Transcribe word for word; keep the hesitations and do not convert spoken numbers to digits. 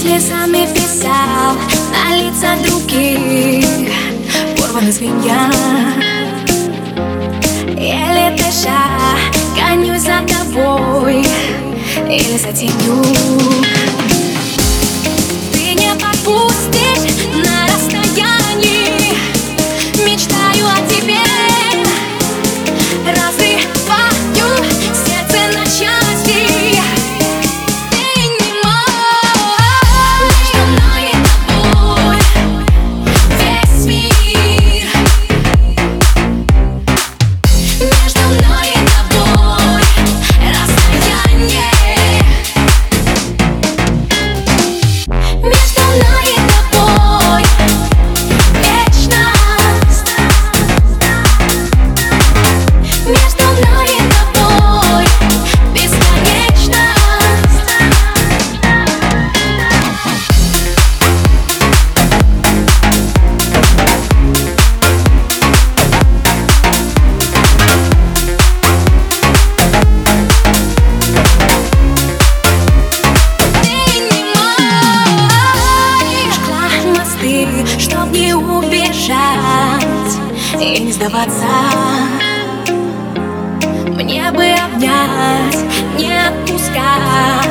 слезами писал на лица других порванный звенья. Еле дыша, гонюсь за тобой или за тенью. Ты не подпустишь на расстоянии. Мечтаю о тебе, разрываю сердце на части. Ты не мой. Между мной и тобой весь мир. Между мной и тобой расстояние. Между мной и тобой вечность. Между мной и тобой бесконечность. Ты не мой. Жгла мосты, чтоб не убежать и не сдаваться. Мне бы обнять, не отпускать.